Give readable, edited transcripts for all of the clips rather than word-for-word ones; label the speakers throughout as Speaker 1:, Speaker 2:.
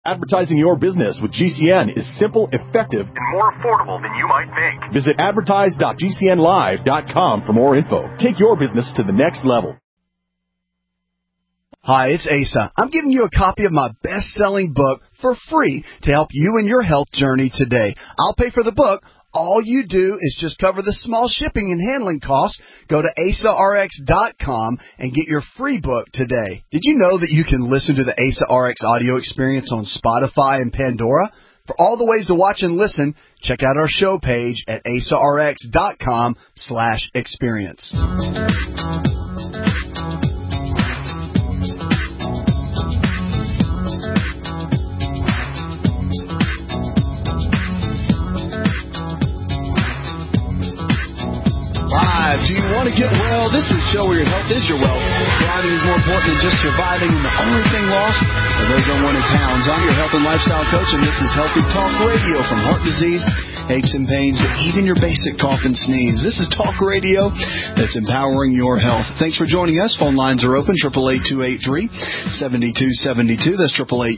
Speaker 1: Advertising your business with GCN is simple, effective, and more affordable than you might think. Visit advertise.gcnlive.com for more info. Take your business to the next level.
Speaker 2: Hi, it's Asa. I'm giving you a copy of my best-selling book for free to help you in your health journey today. I'll pay for the book. All you do is just cover the small shipping and handling costs. Go to AsaRx.com and get your free book today. Did you know that you can listen to the Asa RX audio experience on Spotify and Pandora? For all the ways to watch and listen, check out our show page at AsaRx.com/experience. Do you want to get well? This is a show where your health is your wealth. Thriving is more important than just surviving, and the only thing lost are those unwanted pounds. I'm your health and lifestyle coach, and this is Healthy Talk Radio. From heart disease, aches and pains, to even your basic cough and sneeze. This is Talk Radio that's empowering your health. Thanks for joining us. Phone lines are open, 888-283-7272. That's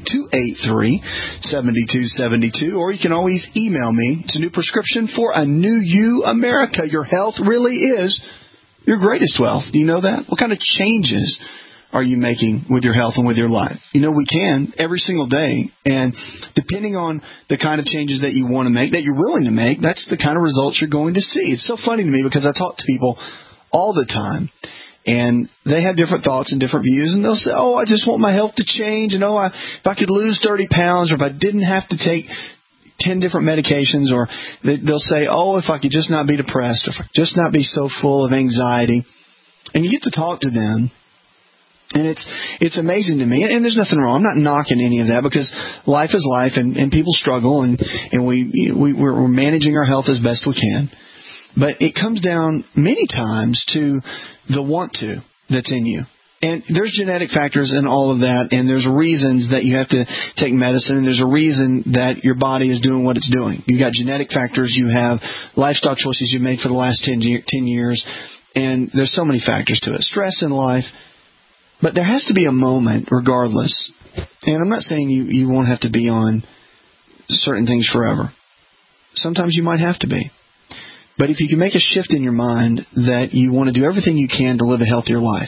Speaker 2: 888-283-7272. Or you can always email me. It's a new prescription for a new you, America. Your health really is your greatest wealth. Do you know that? What kind of changes are you making with your health and with your life? You know, we can every single day. And depending on the kind of changes that you want to make, that you're willing to make, that's the kind of results you're going to see. It's so funny to me because I talk to people all the time, and they have different thoughts and different views, and they'll say, oh, I just want my health to change, and if I could lose 30 pounds, or if I didn't have to take 10 different medications, or they'll say, oh, if I could just not be depressed, or if I could just not be so full of anxiety. And you get to talk to them, and it's amazing to me. And there's nothing wrong. I'm not knocking any of that, because life is life, and people struggle, and we're managing our health as best we can. But it comes down many times to the want to that's in you. And there's genetic factors in all of that, and there's reasons that you have to take medicine, and there's a reason that your body is doing what it's doing. You got genetic factors, you have lifestyle choices you've made for the last 10 years, and there's so many factors to it. Stress in life. But there has to be a moment, regardless. And I'm not saying you won't have to be on certain things forever. Sometimes you might have to be. But if you can make a shift in your mind that you want to do everything you can to live a healthier life,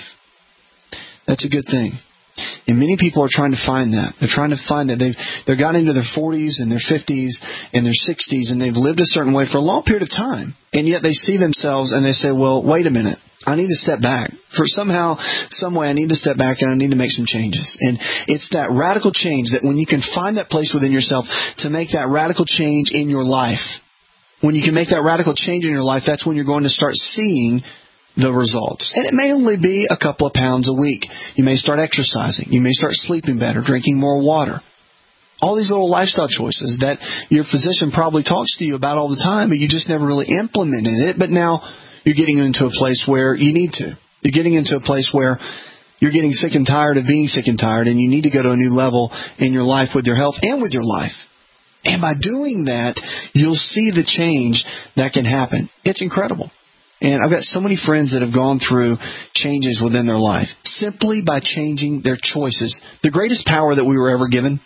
Speaker 2: that's a good thing. And many people are trying to find that. They're trying to find that they've gotten into their 40s and their 50s and their 60s, and they've lived a certain way for a long period of time. And yet they see themselves and they say, well, wait a minute. I need to step back. For somehow, some way, I need to step back and I need to make some changes. And it's that radical change that when you can find that place within yourself to make that radical change in your life, when you can make that radical change in your life, that's when you're going to start seeing the results. And it may only be a couple of pounds a week. You may start exercising. You may start sleeping better, drinking more water. All these little lifestyle choices that your physician probably talks to you about all the time, but you just never really implemented it. But now you're getting into a place where you need to. You're getting into a place where you're getting sick and tired of being sick and tired, and you need to go to a new level in your life with your health and with your life. And by doing that, you'll see the change that can happen. It's incredible. And I've got so many friends that have gone through changes within their life simply by changing their choices. The greatest power that we were ever given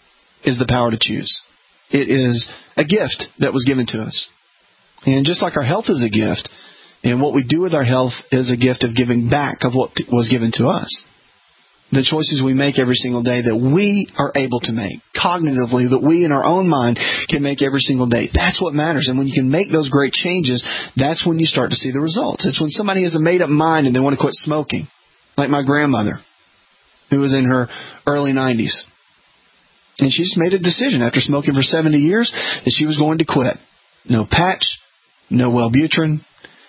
Speaker 2: is the power to choose. It is a gift that was given to us. And just like our health is a gift, and what we do with our health is a gift of giving back of what was given to us. The choices we make every single day that we are able to make, cognitively, that we in our own mind can make every single day. That's what matters. And when you can make those great changes, that's when you start to see the results. It's when somebody has a made-up mind and they want to quit smoking. Like my grandmother, who was in her early 90s. And she just made a decision after smoking for 70 years that she was going to quit. No patch, no Wellbutrin,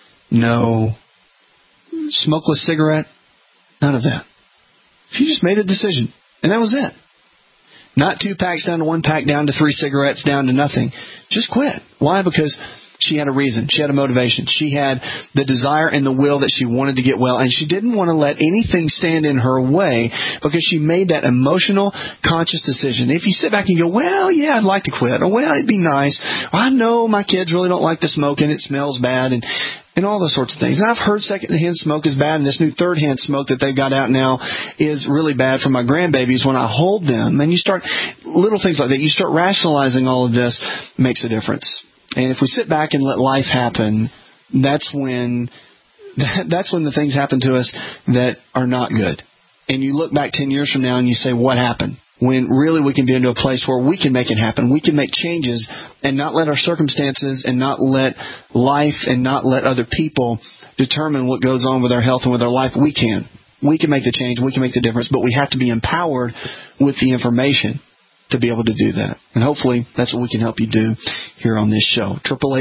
Speaker 2: no smokeless cigarette, none of that. She just made a decision, and that was it. Not 2 packs down to 1 pack, down to 3 cigarettes, down to nothing. Just quit. Why? Because she had a reason. She had a motivation. She had the desire and the will that she wanted to get well, and she didn't want to let anything stand in her way because she made that emotional, conscious decision. If you sit back and go, well, yeah, I'd like to quit, or well, it'd be nice. I know my kids really don't like the smoking. It smells bad, and and all those sorts of things. And I've heard secondhand smoke is bad, and this new third-hand smoke that they've got out now is really bad for my grandbabies when I hold them. And you start little things like that. You start rationalizing all of this, makes a difference. And if we sit back and let life happen, that's when the things happen to us that are not good. And you look back 10 years from now and you say, what happened? When really we can be into a place where we can make it happen. We can make changes and not let our circumstances and not let life and not let other people determine what goes on with our health and with our life. We can. We can make the change. We can make the difference. But we have to be empowered with the information to be able to do that. And hopefully that's what we can help you do here on this show.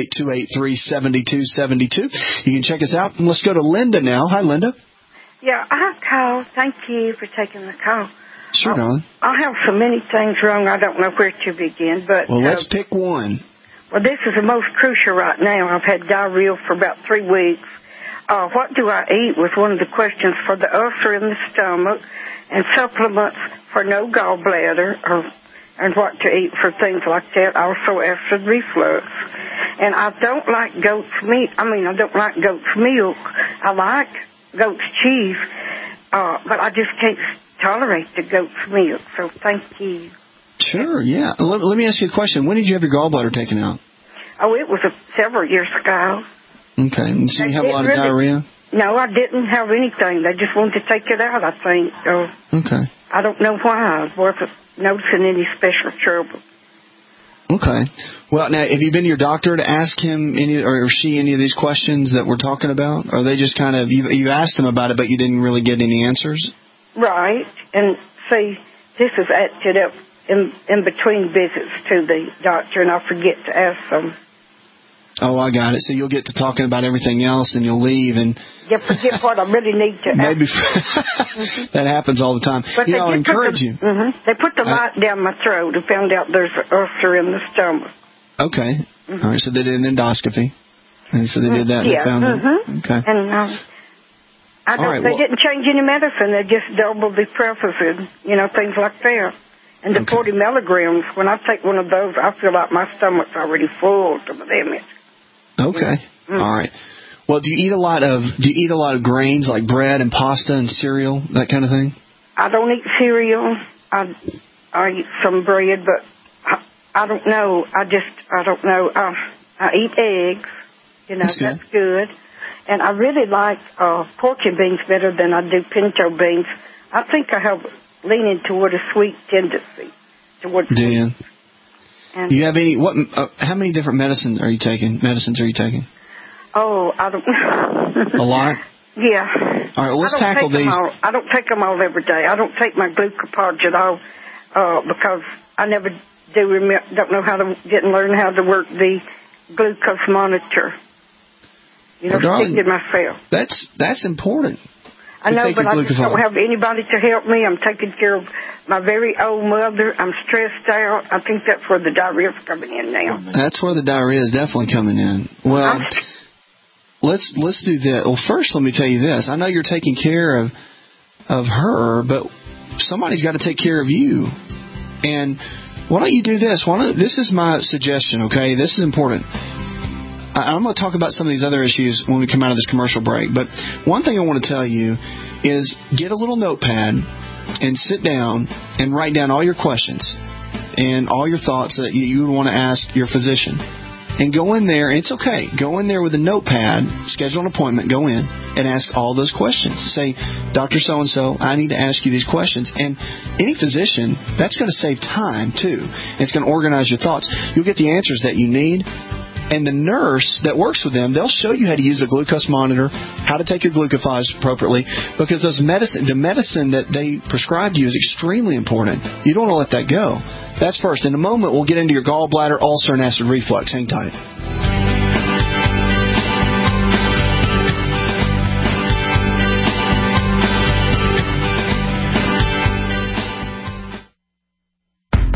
Speaker 2: 888-283-7272. You can check us out. And let's go to Linda now. Hi, Linda.
Speaker 3: Yeah, I called. Thank you for taking the call.
Speaker 2: Sure, darling.
Speaker 3: I have so many things wrong, I don't know where to begin. But
Speaker 2: well, let's pick one.
Speaker 3: Well, this is the most crucial right now. I've had diarrhea for about 3 weeks. What do I eat was one of the questions for the ulcer in the stomach, and supplements for no gallbladder, and what to eat for things like that. Also acid reflux. And I don't like goat's meat. I don't like goat's milk. I like goat's cheese, but I just can't tolerate the goat's milk. So thank you.
Speaker 2: Sure, yeah. Let me ask you a question. When did you have your gallbladder taken out?
Speaker 3: Oh, it was several years ago.
Speaker 2: Okay. So you have a lot of diarrhea?
Speaker 3: No, I didn't have anything. They just wanted to take it out, I think.
Speaker 2: Okay.
Speaker 3: I don't know why. I wasn't noticing any special trouble.
Speaker 2: Okay. Well, now, have you been to your doctor to ask him any of these questions that we're talking about? Or are they just kind of, you asked him about it, but you didn't really get any answers?
Speaker 3: Right. And see, this is acted up in between visits to the doctor, and I forget to ask them.
Speaker 2: Oh, I got it. So you'll get to talking about everything else, and you'll leave, and
Speaker 3: forget what I really need to ask.
Speaker 2: Maybe that happens all the time.
Speaker 3: But
Speaker 2: I'll encourage you.
Speaker 3: They put the light down my throat and found out there's an ulcer in the stomach.
Speaker 2: Okay. All right. So they did an endoscopy, and so they did that and found it. Okay.
Speaker 3: And they didn't change any medicine. They just doubled the Prevacid, things like that. And the 40 milligrams, when I take one of those, I feel like my stomach's already full to the limit.
Speaker 2: Okay. All right. Well, do you eat a lot of grains like bread and pasta and cereal, that kind of thing?
Speaker 3: I don't eat cereal. I eat some bread, but I don't know. I don't know. I eat eggs. That's good. And I really like pork and beans better than I do pinto beans. I think I have leaning toward a sweet tendency. Do
Speaker 2: you? Do you have any? How many different medicines are you taking?
Speaker 3: Oh, I don't know.
Speaker 2: A lot?
Speaker 3: Yeah.
Speaker 2: All right, let's tackle these.
Speaker 3: I don't take them all every day. I don't take my glucophage at all because I never don't know didn't learn how to work the glucose monitor.
Speaker 2: Darling,
Speaker 3: myself.
Speaker 2: That's important.
Speaker 3: I know, but I just don't have anybody to help me. I'm taking care of my very old mother. I'm stressed out. I think that's where the diarrhea is coming in now.
Speaker 2: That's where the diarrhea is definitely coming in. Well, let's do that. Well, first, let me tell you this. I know you're taking care of her, but somebody's got to take care of you. And why don't you do this? This is my suggestion, okay? This is important. I'm going to talk about some of these other issues when we come out of this commercial break. But one thing I want to tell you is get a little notepad and sit down and write down all your questions and all your thoughts that you would want to ask your physician. And go in there, and it's okay. Go in there with a notepad, schedule an appointment, go in, and ask all those questions. Say, Dr. So-and-so, I need to ask you these questions. And any physician, that's going to save time, too. It's going to organize your thoughts. You'll get the answers that you need. And the nurse that works with them, they'll show you how to use a glucose monitor, how to take your glucophage appropriately, because the medicine that they prescribe you is extremely important. You don't want to let that go. That's first. In a moment, we'll get into your gallbladder, ulcer, and acid reflux. Hang tight.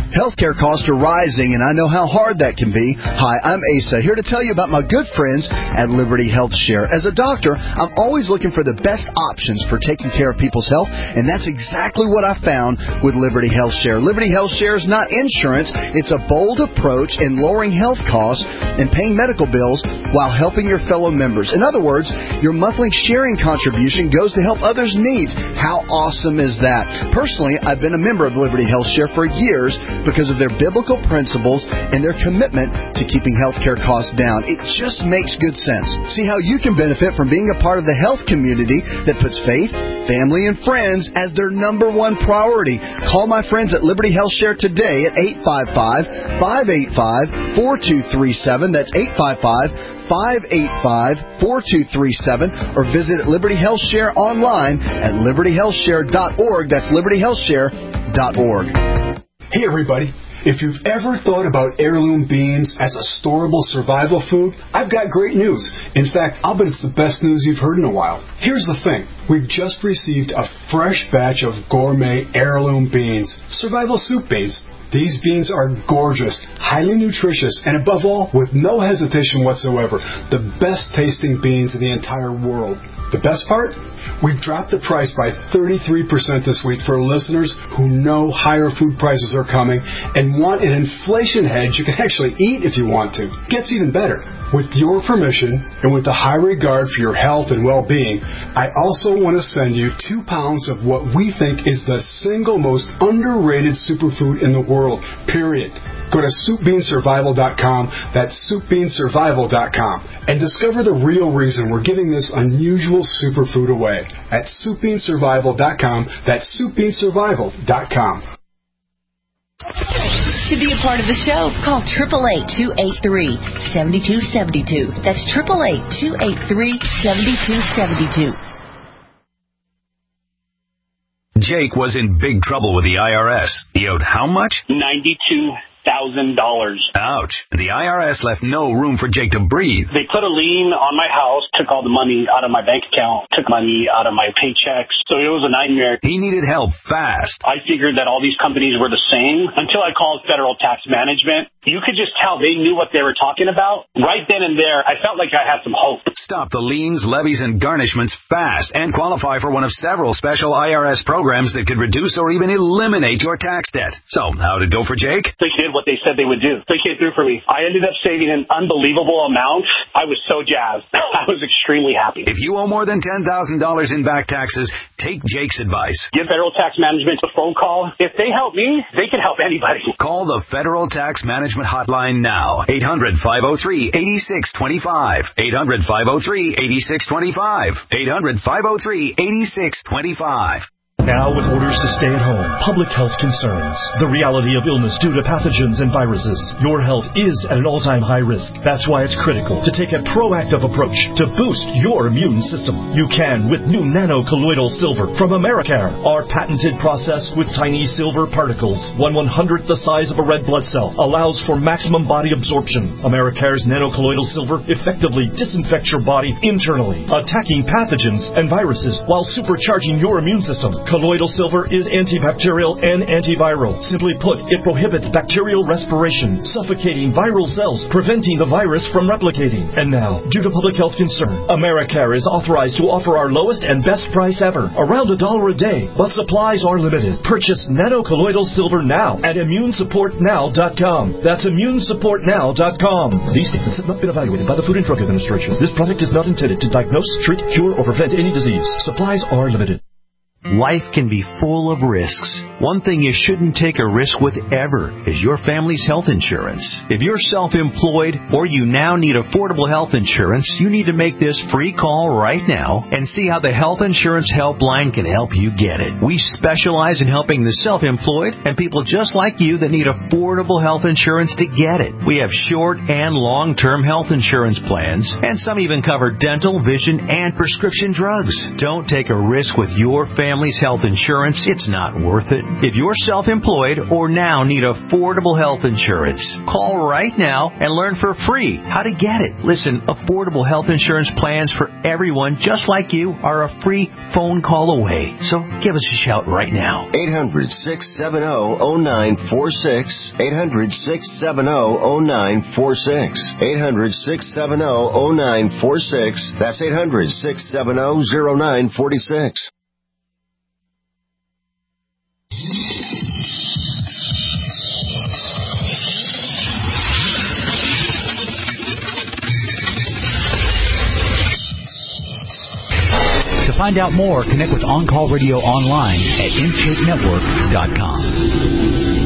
Speaker 2: Healthcare costs are rising, and I know how hard that can be. Hi, I'm Asa, here to tell you about my good friends at Liberty Health Share. As a doctor, I'm always looking for the best options for taking care of people's health, and that's exactly what I found with Liberty Health Share. Liberty Health Share is not insurance. It's a bold approach in lowering health costs and paying medical bills while helping your fellow members. In other words, your monthly sharing contribution goes to help others' needs. How awesome is that? Personally, I've been a member of Liberty Health Share for years because of their biblical principles and their commitment to keeping healthcare costs down. It just makes good sense. See how you can benefit from being a part of the health community that puts faith, family, and friends as their number one priority. Call my friends at Liberty Health Share today at 855-585-4237. That's 855-585-4237, or visit Liberty Health Share online at libertyhealthshare.org. That's libertyhealthshare.org.
Speaker 4: Hey everybody, if you've ever thought about heirloom beans as a storable survival food, I've got great news. In fact, I'll bet it's the best news you've heard in a while. Here's the thing. We've just received a fresh batch of gourmet heirloom beans, survival soup beans. These beans are gorgeous, highly nutritious, and above all, with no hesitation whatsoever, the best tasting beans in the entire world. The best part? We've dropped the price by 33% this week for listeners who know higher food prices are coming and want an inflation hedge you can actually eat if you want to. Gets even better. With your permission, and with a high regard for your health and well-being, I also want to send you 2 pounds of what we think is the single most underrated superfood in the world, period. Go to SoupBeanSurvival.com, that's SoupBeanSurvival.com, and discover the real reason we're giving this unusual superfood away at SoupBeanSurvival.com, that's SoupBeanSurvival.com.
Speaker 5: To be a part of the show, call 888-283-7272. That's 888-283-7272.
Speaker 6: Jake was in big trouble with the IRS. He owed how much?
Speaker 7: $92,000.
Speaker 6: Ouch. The IRS left no room for Jake to breathe.
Speaker 7: They put a lien on my house, took all the money out of my bank account, took money out of my paychecks. So it was a nightmare.
Speaker 6: He needed help fast.
Speaker 7: I figured that all these companies were the same until I called Federal Tax Management. You could just tell they knew what they were talking about. Right then and there, I felt like I had some hope.
Speaker 6: Stop the liens, levies, and garnishments fast and qualify for one of several special IRS programs that could reduce or even eliminate your tax debt. So, how'd it go for Jake?
Speaker 7: They did what they said they would do. They came through for me. I ended up saving an unbelievable amount. I was so jazzed. I was extremely happy.
Speaker 6: If you owe more than $10,000 in back taxes, take Jake's advice.
Speaker 7: Give Federal Tax Management a phone call. If they help me, they can help anybody.
Speaker 6: Call the Federal Tax Management hotline now. 800-503-8625. 800-503-8625. 800-503-8625.
Speaker 1: Now, with orders to stay at home, public health concerns, the reality of illness due to pathogens and viruses, your health is at an all-time high risk. That's why it's critical to take a proactive approach to boost your immune system. You can with new nano-colloidal silver from Americare. Our patented process with tiny silver particles, 1/100th the size of a red blood cell, allows for maximum body absorption. Americare's nano-colloidal silver effectively disinfects your body internally, attacking pathogens and viruses while supercharging your immune system. Colloidal silver is antibacterial and antiviral. Simply put, it prohibits bacterial respiration, suffocating viral cells, preventing the virus from replicating. And now, due to public health concern, Americare is authorized to offer our lowest and best price ever, around $1 a day, but supplies are limited. Purchase nano-colloidal silver now at ImmuneSupportNow.com. That's ImmuneSupportNow.com. These statements have not been evaluated by the Food and Drug Administration. This product is not intended to diagnose, treat, cure, or prevent any disease. Supplies are limited.
Speaker 8: Life can be full of risks. One thing you shouldn't take a risk with ever is your family's health insurance. If you're self-employed or you now need affordable health insurance, you need to make this free call right now and see how the Health Insurance Helpline can help you get it. We specialize in helping the self-employed and people just like you that need affordable health insurance to get it. We have short and long-term health insurance plans, and some even cover dental, vision, and prescription drugs. Don't take a risk with your family family's health insurance, it's not worth it. If you're self-employed or now need affordable health insurance, call right now and learn for free how to get it. Listen, affordable health insurance plans for everyone just like you are a free phone call away. So give us a shout right now.
Speaker 9: 800-670-0946. 800-670-0946. 800-670-0946. That's 800-670-0946.
Speaker 10: To find out more, connect with On Call Radio online at InShapeNetwork.com.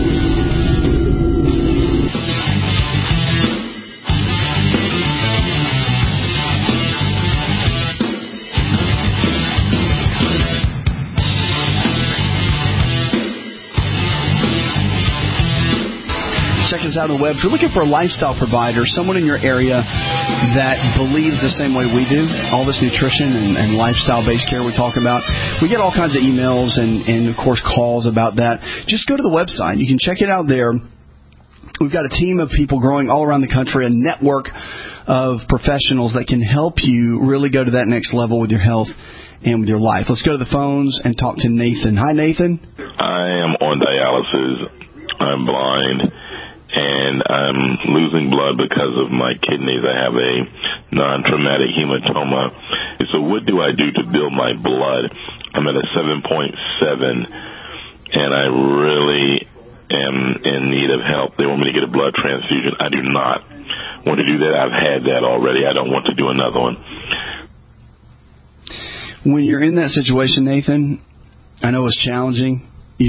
Speaker 2: Check us out on the web. If you're looking for a lifestyle provider, someone in your area that believes the same way we do, all this nutrition and lifestyle-based care we talk about, we get all kinds of emails and, of course, calls about that. Just go to the website. You can check it out there. We've got a team of people growing all around the country, a network of professionals that can help you really go to that next level with your health and with your life. Let's go to the phones and talk to Nathan. Hi, Nathan.
Speaker 11: I am on dialysis. I'm blind. And I'm losing blood because of my kidneys. I have a non-traumatic hematoma. So what do I do to build my blood? I'm at a 7.7, and I really am in need of help. They want me to get a blood transfusion. I do not want to do that. I've had that already. I don't want to do another one.
Speaker 2: When you're in that situation, Nathan, I know it's challenging.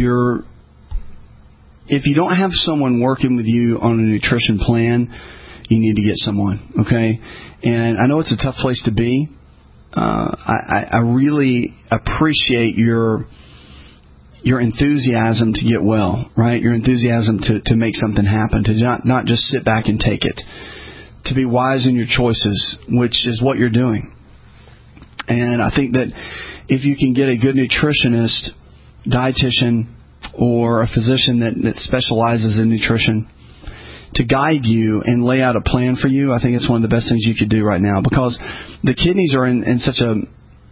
Speaker 2: If you don't have someone working with you on a nutrition plan, you need to get someone, okay? And I know it's a tough place to be. I really appreciate your enthusiasm to get well, right? Your enthusiasm to make something happen, to not just sit back and take it, to be wise in your choices, which is what you're doing. And I think that if you can get a good nutritionist, dietitian, or a physician that specializes in nutrition to guide you and lay out a plan for you, I think it's one of the best things you could do right now, because the kidneys are in such a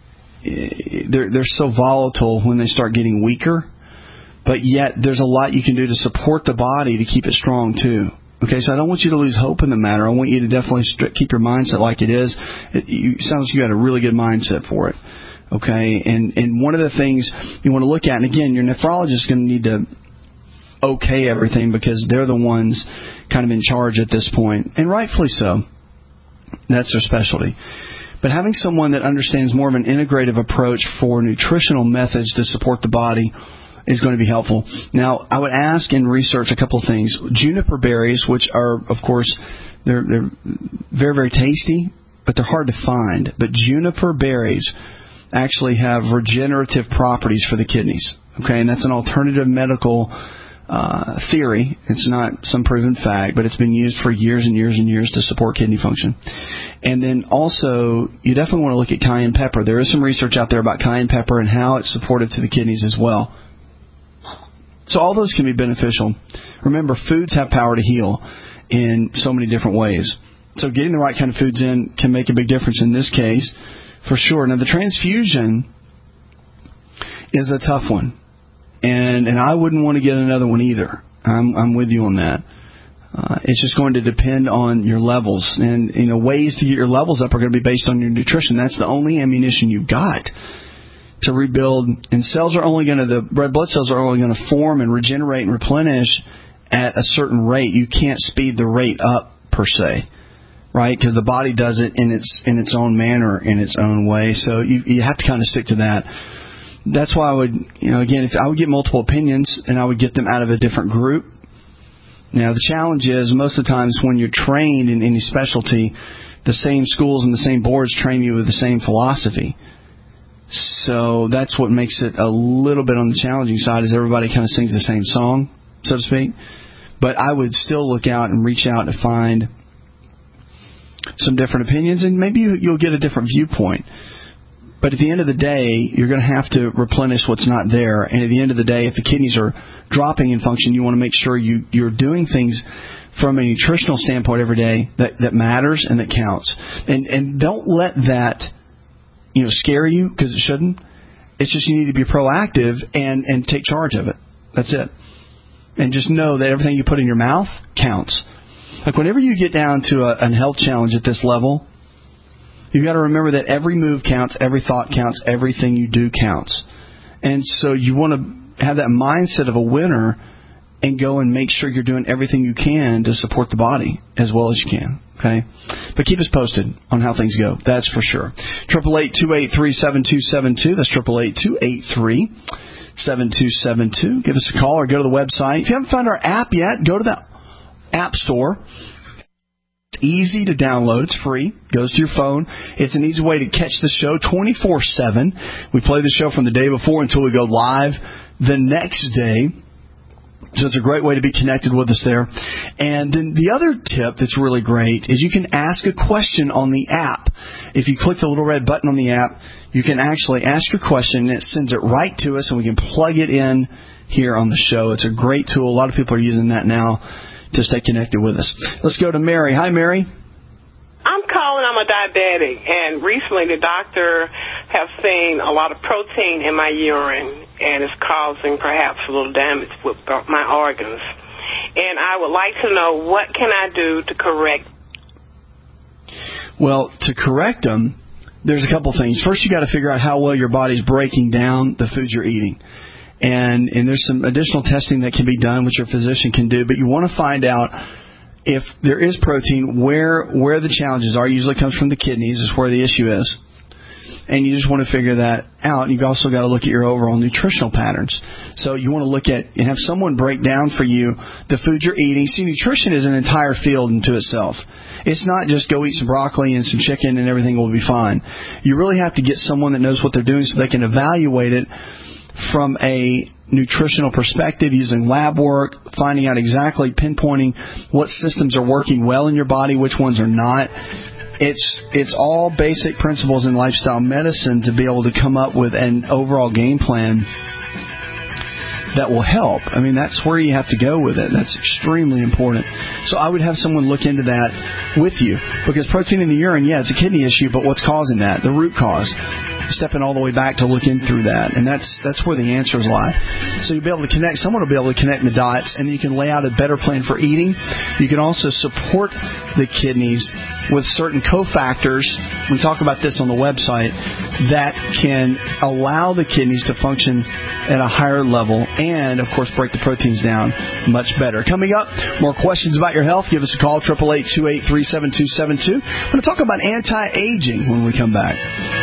Speaker 2: they're so volatile when they start getting weaker, but yet there's a lot you can do to support the body to keep it strong too. Okay, so I don't want you to lose hope in the matter. I want you to definitely keep your mindset like it is. It sounds like you got a really good mindset for it. Okay, and one of the things you want to look at, and again, your nephrologist is going to need to okay everything because they're the ones kind of in charge at this point, and rightfully so. That's their specialty. But having someone that understands more of an integrative approach for nutritional methods to support the body is going to be helpful. Now, I would ask and research a couple of things. Juniper berries, which are, of course, they're very, very tasty, but they're hard to find. But juniper berries actually have regenerative properties for the kidneys. Okay, and that's an alternative medical theory. It's not some proven fact, but it's been used for years and years and years to support kidney function. And then also, you definitely want to look at cayenne pepper. There is some research out there about cayenne pepper and how it's supportive to the kidneys as well. So all those can be beneficial. Remember, foods have power to heal in so many different ways. So getting the right kind of foods in can make a big difference in this case, for sure. Now, the transfusion is a tough one. And I wouldn't want to get another one either. I'm with you on that. It's just going to depend on your levels. And, ways to get your levels up are going to be based on your nutrition. That's the only ammunition you've got to rebuild. And the red blood cells are only going to form and regenerate and replenish at a certain rate. You can't speed the rate up, per se, right? Because the body does it in its own manner, in its own way. So you have to kind of stick to that. That's why I would, again, if I would get multiple opinions and I would get them out of a different group. Now, the challenge is most of the times when you're trained in any specialty, the same schools and the same boards train you with the same philosophy. So that's what makes it a little bit on the challenging side, is everybody kind of sings the same song, so to speak. But I would still look out and reach out to find some different opinions, and maybe you'll get a different viewpoint. But at the end of the day, you're going to have to replenish what's not there. And at the end of the day, if the kidneys are dropping in function, you want to make sure you're doing things from a nutritional standpoint every day that matters and that counts. And don't let that scare you, because it shouldn't. It's just you need to be proactive and take charge of it. That's it. And just know that everything you put in your mouth counts. Like whenever you get down to a health challenge at this level, you've got to remember that every move counts, every thought counts, everything you do counts. And so you want to have that mindset of a winner and go and make sure you're doing everything you can to support the body as well as you can. Okay? But keep us posted on how things go. That's for sure. 888-283-7272. That's 888-283-7272. Give us a call or go to the website. If you haven't found our app yet, go to the App Store. It's easy to download. It's free. Goes to your phone. It's an easy way to catch the show 24/7. We play the show from the day before until we go live the next day. So it's a great way to be connected with us there. And then the other tip that's really great is you can ask a question on the app. If you click the little red button on the app, you can actually ask your question, and it sends it right to us, and we can plug it in here on the show. It's a great tool. A lot of people are using that now to stay connected with us. Let's go to Mary. Hi, Mary.
Speaker 12: I'm calling. I'm a diabetic, and recently the doctor has seen a lot of protein in my urine, and it's causing perhaps a little damage with my organs. And I would like to know, what can I do to correct?
Speaker 2: Well, to correct them, there's a couple things. First, you got to figure out how well your body's breaking down the foods you're eating. And there's some additional testing that can be done, which your physician can do. But you want to find out if there is protein, where the challenges are. It usually comes from the kidneys, is where the issue is. And you just want to figure that out. And you've also got to look at your overall nutritional patterns. So you want to look at and have someone break down for you the food you're eating. See, nutrition is an entire field into itself. It's not just go eat some broccoli and some chicken and everything will be fine. You really have to get someone that knows what they're doing so they can evaluate it from a nutritional perspective, using lab work, finding out exactly, pinpointing what systems are working well in your body, which ones are not. It's all basic principles in lifestyle medicine to be able to come up with an overall game plan that will help. I mean, that's where you have to go with it. That's extremely important. So I would have someone look into that with you, because protein in the urine, it's a kidney issue, but what's causing that? The root cause. Stepping all the way back to looking through that, and that's where the answers lie. So you'll be able to connect. Someone will be able to connect the dots, and then you can lay out a better plan for eating. You can also support the kidneys with certain cofactors. We talk about this on the website that can allow the kidneys to function at a higher level, and of course break the proteins down much better. Coming up, more questions about your health. Give us a call, 888-283-7272. I'm going to talk about anti-aging when we come back.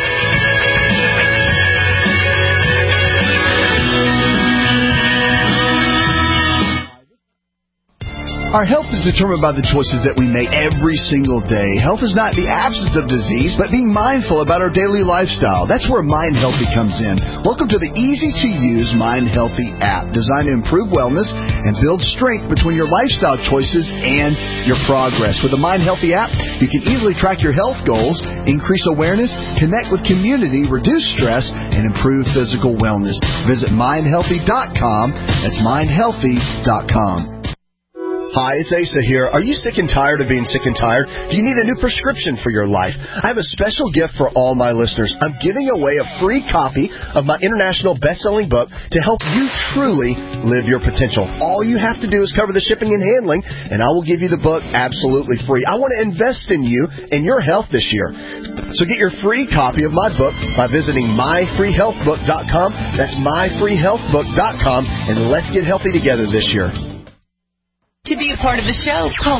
Speaker 2: Our health is determined by the choices that we make every single day. Health is not the absence of disease, but being mindful about our daily lifestyle. That's where Mind Healthy comes in. Welcome to the easy-to-use Mind Healthy app, designed to improve wellness and build strength between your lifestyle choices and your progress. With the Mind Healthy app, you can easily track your health goals, increase awareness, connect with community, reduce stress, and improve physical wellness. Visit mindhealthy.com. That's mindhealthy.com. Hi, it's Asa here. Are you sick and tired of being sick and tired? Do you need a new prescription for your life? I have a special gift for all my listeners. I'm giving away a free copy of my international best-selling book to help you truly live your potential. All you have to do is cover the shipping and handling, and I will give you the book absolutely free. I want to invest in you and your health this year. So get your free copy of my book by visiting myfreehealthbook.com. That's myfreehealthbook.com, and let's get healthy together this year.
Speaker 5: To be a part of the show, call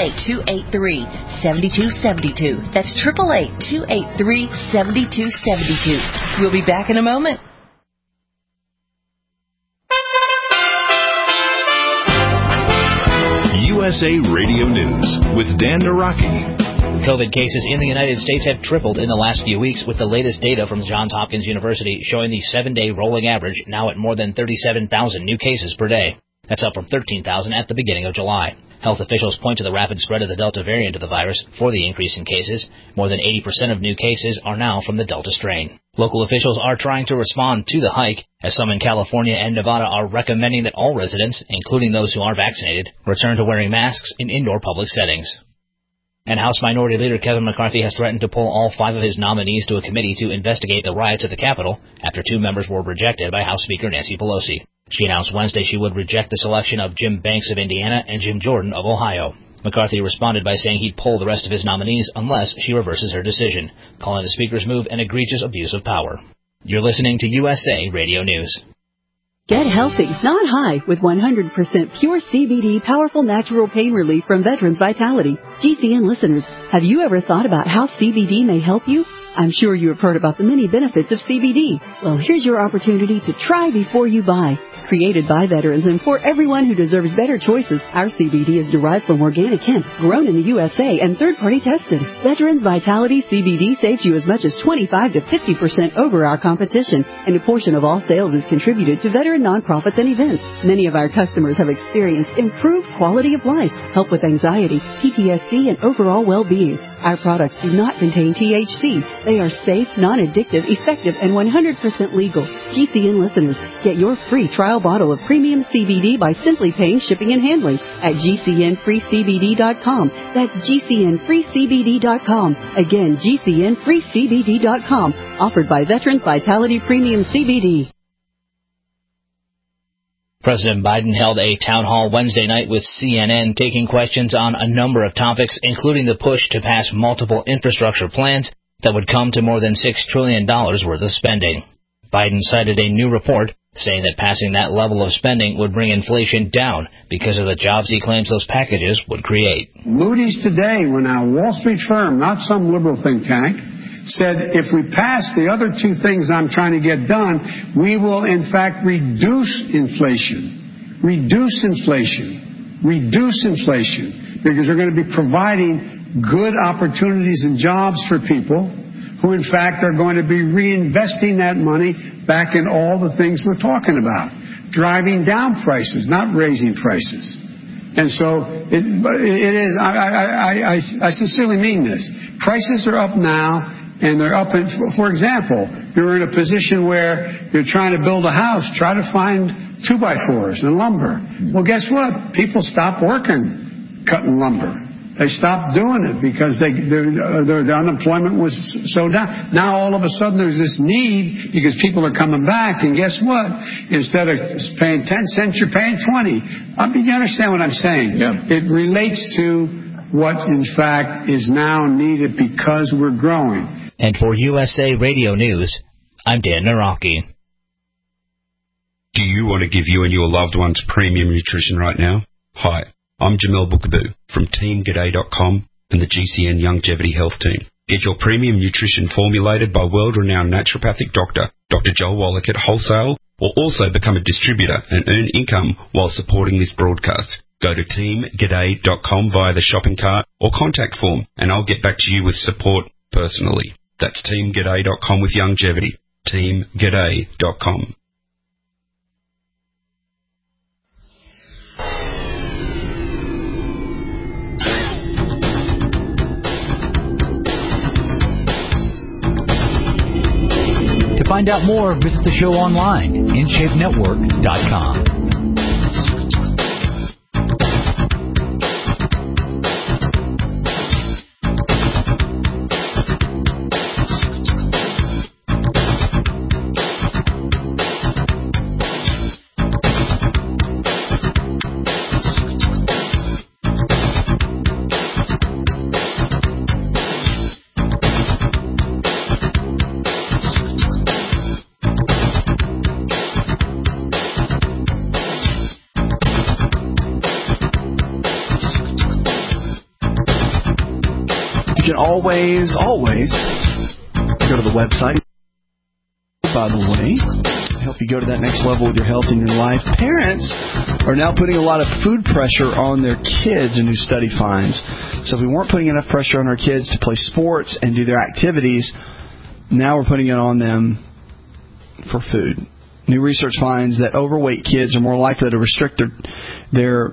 Speaker 5: 888-283-7272. That's 888-283-7272. We'll be back in a moment.
Speaker 13: USA Radio News with Dan Naraki.
Speaker 14: COVID cases in the United States have tripled in the last few weeks, with the latest data from Johns Hopkins University showing the 7-day rolling average now at more than 37,000 new cases per day. That's up from 13,000 at the beginning of July. Health officials point to the rapid spread of the Delta variant of the virus for the increase in cases. More than 80% of new cases are now from the Delta strain. Local officials are trying to respond to the hike, as some in California and Nevada are recommending that all residents, including those who are vaccinated, return to wearing masks in indoor public settings. And House Minority Leader Kevin McCarthy has threatened to pull all 5 of his nominees to a committee to investigate the riots at the Capitol after 2 members were rejected by House Speaker Nancy Pelosi. She announced Wednesday she would reject the selection of Jim Banks of Indiana and Jim Jordan of Ohio. McCarthy responded by saying he'd pull the rest of his nominees unless she reverses her decision, calling the Speaker's move an egregious abuse of power. You're listening to USA Radio News.
Speaker 15: Get healthy, not high, with 100% pure CBD powerful natural pain relief from Veterans Vitality. GCN listeners, have you ever thought about how CBD may help you? I'm sure you have heard about the many benefits of CBD. Well, here's your opportunity to try before you buy. Created by veterans and for everyone who deserves better choices, our CBD is derived from organic hemp, grown in the USA and third-party tested. Veterans Vitality CBD saves you as much as 25 to 50% over our competition, and a portion of all sales is contributed to veteran nonprofits and events. Many of our customers have experienced improved quality of life, help with anxiety, PTSD, and overall well-being. Our products do not contain THC. They are safe, non-addictive, effective, and 100% legal. GCN listeners, get your free trial bottle of premium CBD by simply paying shipping and handling at GCNFreeCBD.com. That's GCNFreeCBD.com. Again, GCNFreeCBD.com. Offered by Veterans Vitality Premium CBD.
Speaker 14: President Biden held a town hall Wednesday night with CNN, taking questions on a number of topics, including the push to pass multiple infrastructure plans that would come to more than $6 trillion worth of spending. Biden cited a new report saying that passing that level of spending would bring inflation down because of the jobs he claims those packages would create.
Speaker 16: Moody's today, when our Wall Street firm, not some liberal think tank, said if we pass the other 2 things I'm trying to get done, we will in fact reduce inflation. Reduce inflation. Reduce inflation. Because we're going to be providing good opportunities and jobs for people who in fact are going to be reinvesting that money back in all the things we're talking about. Driving down prices, not raising prices. And so it is, I sincerely mean this. Prices are up now. And they're up, for example, you're in a position where you're trying to build a house, try to find 2x4s and lumber. Well, guess what? People stop working cutting lumber. They stopped doing it because their unemployment was so down. Now all of a sudden there's this need because people are coming back, and guess what? Instead of paying 10 cents, you're paying 20. I mean, you understand what I'm saying? Yeah. It relates to what, in fact, is now needed because we're growing.
Speaker 14: And for USA Radio News, I'm Dan Naraki.
Speaker 17: Do you want to give you and your loved ones premium nutrition right now? Hi, I'm Jamel Bookaboo from TeamGaday.com and the GCN Longevity Health Team. Get your premium nutrition formulated by world-renowned naturopathic doctor, Dr. Joel Wallach at wholesale, or also become a distributor and earn income while supporting this broadcast. Go to TeamGaday.com via the shopping cart or contact form, and I'll get back to you with support personally. That's TeamGaday.com with longevity. TeamGaday.com.
Speaker 10: To find out more, visit the show online, InShapeNetwork.com.
Speaker 2: Always go to the website. By the way, help you go to that next level with your health and your life. Parents are now putting a lot of food pressure on their kids, a new study finds. So if we weren't putting enough pressure on our kids to play sports and do their activities, now we're putting it on them for food. New research finds that overweight kids are more likely to restrict their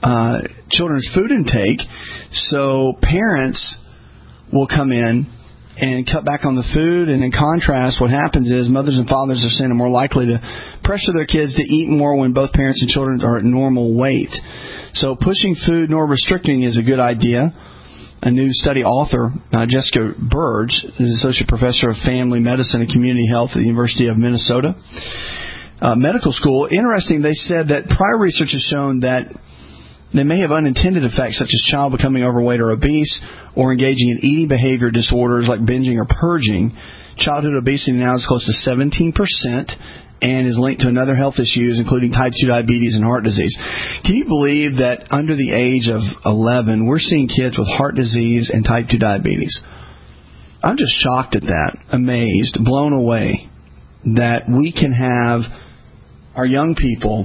Speaker 2: children's food intake. So parents will come in and cut back on the food. And in contrast, what happens is mothers and fathers are saying are more likely to pressure their kids to eat more when both parents and children are at normal weight. So pushing food nor restricting is a good idea. A new study author, Jessica Burge, is Associate Professor of Family Medicine and Community Health at the University of Minnesota Medical School. Interesting, they said that prior research has shown that they may have unintended effects such as child becoming overweight or obese or engaging in eating behavior disorders like binging or purging. Childhood obesity now is close to 17% and is linked to another health issues, including type 2 diabetes and heart disease. Can you believe that under the age of 11, we're seeing kids with heart disease and type 2 diabetes? I'm just shocked at that, amazed, blown away that we can have our young people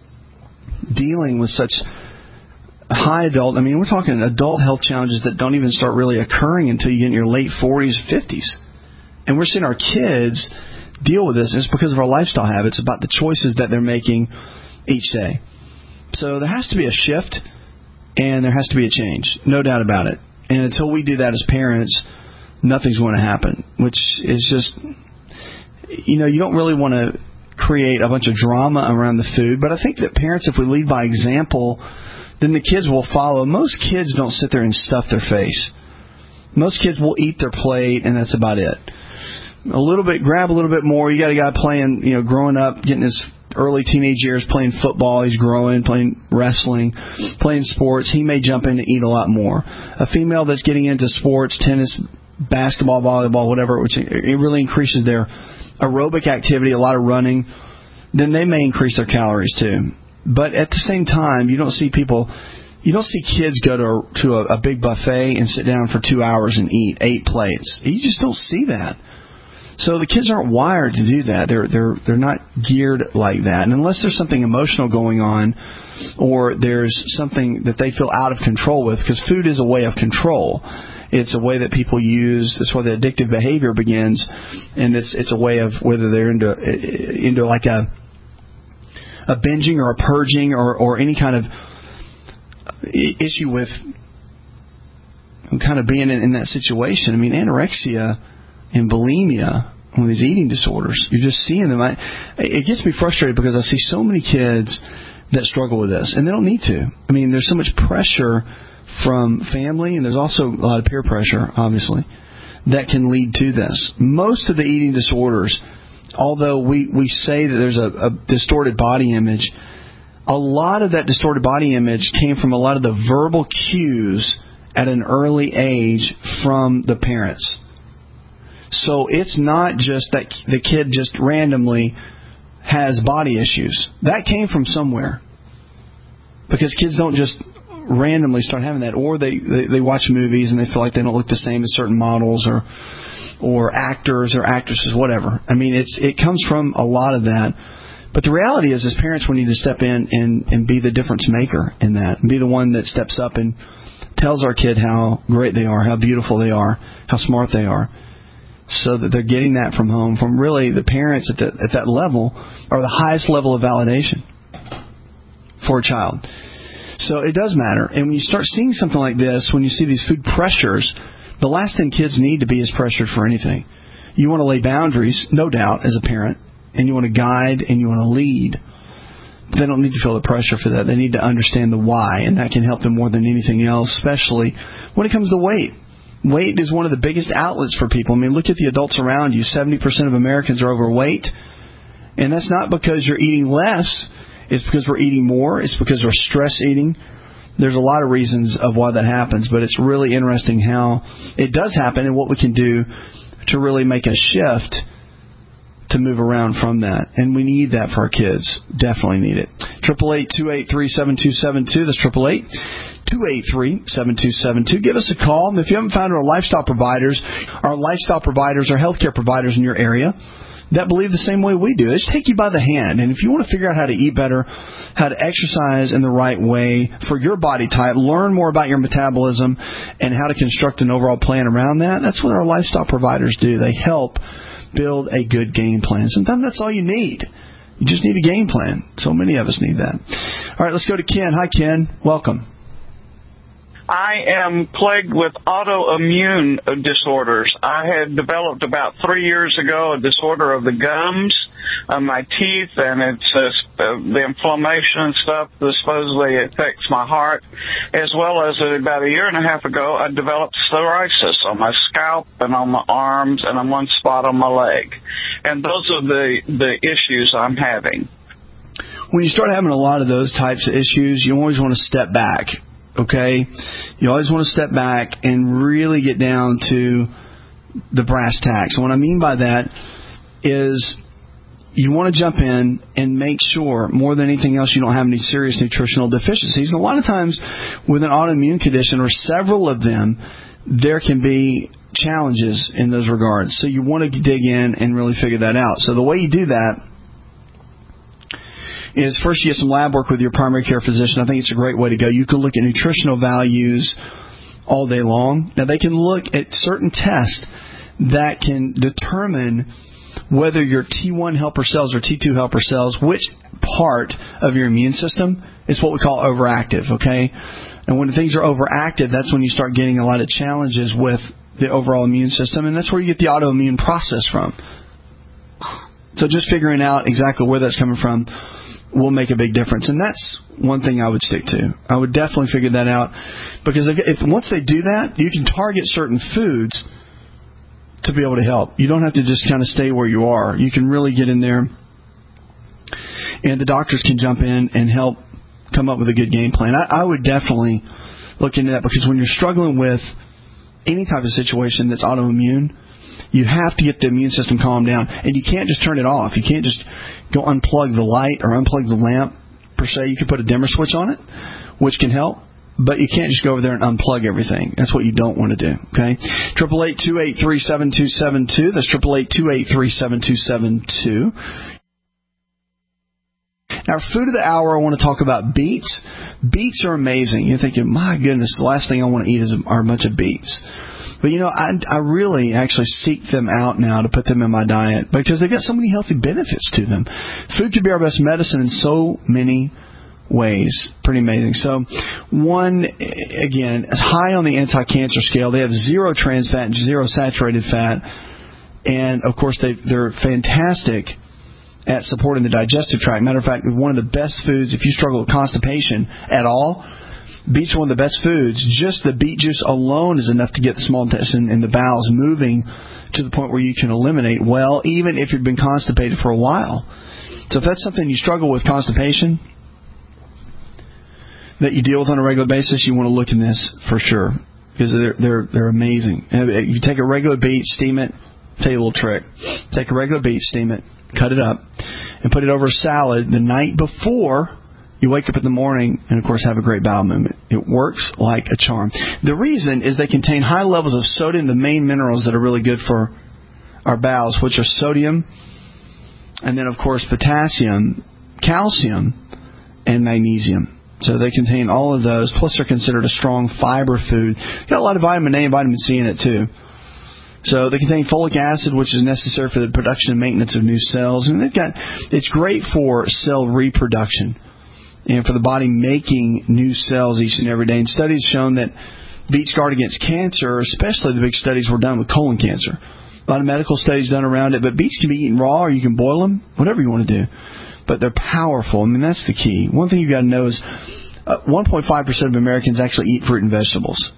Speaker 2: dealing with such high adult, we're talking adult health challenges that don't even start really occurring until you get in your late 40s, 50s. And we're seeing our kids deal with this. It's because of our lifestyle habits, about the choices that they're making each day. So there has to be a shift, and there has to be a change, no doubt about it. And until we do that as parents, nothing's going to happen, which is just, you don't really want to create a bunch of drama around the food. But I think that parents, if we lead by example, then the kids will follow. Most kids don't sit there and stuff their face. Most kids will eat their plate, and that's about it. Grab a little bit more. You got a guy playing, growing up, getting his early teenage years, playing football. He's growing, playing wrestling, playing sports. He may jump in and eat a lot more. A female that's getting into sports, tennis, basketball, volleyball, whatever, which it really increases their aerobic activity, a lot of running, then they may increase their calories too. But at the same time, you don't see kids go to a big buffet and sit down for 2 hours and eat 8 plates. You just don't see that. So the kids aren't wired to do that. They're not geared like that. And unless there's something emotional going on, or there's something that they feel out of control with, because food is a way of control. It's a way that people use. That's where the addictive behavior begins, and it's a way of whether they're into like a binging or a purging or any kind of issue with kind of being in that situation. Anorexia and bulimia, with these eating disorders, you're just seeing them. It gets me frustrated because I see so many kids that struggle with this, and they don't need to. There's so much pressure from family, and there's also a lot of peer pressure, obviously, that can lead to this. Most of the eating disorders, although we say that there's a distorted body image, a lot of that distorted body image came from a lot of the verbal cues at an early age from the parents. So it's not just that the kid just randomly has body issues. That came from somewhere. Because kids don't just randomly start having that, or they watch movies and they feel like they don't look the same as certain models or actors or actresses, whatever. It comes from a lot of that. But the reality is, as parents, we need to step in and be the difference maker in that, and be the one that steps up and tells our kid how great they are, how beautiful they are, how smart they are, so that they're getting that from home, from really the parents at that level, are the highest level of validation for a child. So it does matter. And when you start seeing something like this, when you see these food pressures, the last thing kids need to be is pressured for anything. You want to lay boundaries, no doubt, as a parent, and you want to guide and you want to lead. But they don't need to feel the pressure for that. They need to understand the why, and that can help them more than anything else, especially when it comes to weight. Weight is one of the biggest outlets for people. Look at the adults around you. 70% of Americans are overweight, and that's not because you're eating less. It's because we're eating more. It's because we're stress eating. There's a lot of reasons of why that happens, but it's really interesting how it does happen and what we can do to really make a shift to move around from that. And we need that for our kids. Definitely need it. 888-283-7272. That's 888-283-7272. Give us a call. If you haven't found our lifestyle providers are healthcare providers in your area that believe the same way we do. They just take you by the hand. And if you want to figure out how to eat better, how to exercise in the right way for your body type, learn more about your metabolism and how to construct an overall plan around that, that's what our lifestyle providers do. They help build a good game plan. Sometimes that's all you need. You just need a game plan. So many of us need that. All right, let's go to Ken. Hi, Ken. Welcome.
Speaker 18: I am plagued with autoimmune disorders. I had developed about 3 years ago a disorder of the gums, of my teeth, and it's the inflammation and stuff that supposedly affects my heart, as well as about a year and a half ago, I developed psoriasis on my scalp and on my arms and on one spot on my leg. And those are the issues I'm having.
Speaker 2: When you start having a lot of those types of issues, you always want to step back, okay? You always want to step back and really get down to the brass tacks. And what I mean by that is you want to jump in and make sure, more than anything else, you don't have any serious nutritional deficiencies. And a lot of times with an autoimmune condition, or several of them, there can be challenges in those regards. So you want to dig in and really figure that out. So the way you do that is first you get some lab work with your primary care physician. I think it's a great way to go. You can look at nutritional values all day long. Now, they can look at certain tests that can determine whether your T1 helper cells or T2 helper cells, which part of your immune system is what we call overactive, okay? And when things are overactive, that's when you start getting a lot of challenges with the overall immune system, and that's where you get the autoimmune process from. So just figuring out exactly where that's coming from will make a big difference. And that's one thing I would stick to. I would definitely figure that out, because once they do that, you can target certain foods to be able to help. You don't have to just kind of stay where you are. You can really get in there, and the doctors can jump in and help come up with a good game plan. I would definitely look into that, because when you're struggling with any type of situation that's autoimmune, you have to get the immune system calmed down, and you can't just turn it off. You can't just go unplug the light or unplug the lamp, per se. You can put a dimmer switch on it, which can help, but you can't just go over there and unplug everything. That's what you don't want to do, okay? 888-283-7272. That's 888-283-7272. Now, food of the hour, I want to talk about beets. Beets are amazing. You're thinking, my goodness, the last thing I want to eat are a bunch of beets. But, I really actually seek them out now to put them in my diet, because they've got so many healthy benefits to them. Food can be our best medicine in so many ways. Pretty amazing. So, one, again, high on the anti-cancer scale. They have zero trans fat and zero saturated fat. And, of course, they're fantastic at supporting the digestive tract. Matter of fact, one of the best foods, if you struggle with constipation at all, beets are one of the best foods. Just the beet juice alone is enough to get the small intestine and the bowels moving to the point where you can eliminate well, even if you've been constipated for a while. So if that's something you struggle with, constipation, that you deal with on a regular basis, you want to look in this for sure, because they're amazing. If you take a regular beet, steam it. I'll tell you a little trick. Take a regular beet, steam it, cut it up, and put it over a salad the night before you wake up in the morning, and, of course, have a great bowel movement. It works like a charm. The reason is they contain high levels of sodium, the main minerals that are really good for our bowels, which are sodium, and then, of course, potassium, calcium, and magnesium. So they contain all of those, plus they're considered a strong fiber food. Got a lot of vitamin A and vitamin C in it, too. So they contain folic acid, which is necessary for the production and maintenance of new cells. And it's great for cell reproduction and for the body making new cells each and every day. And studies shown that beets guard against cancer, especially the big studies were done with colon cancer. A lot of medical studies done around it, but beets can be eaten raw, or you can boil them, whatever you want to do. But they're powerful. I mean, that's the key. One thing you've got to know is 1.5% of Americans actually eat fruit and vegetables.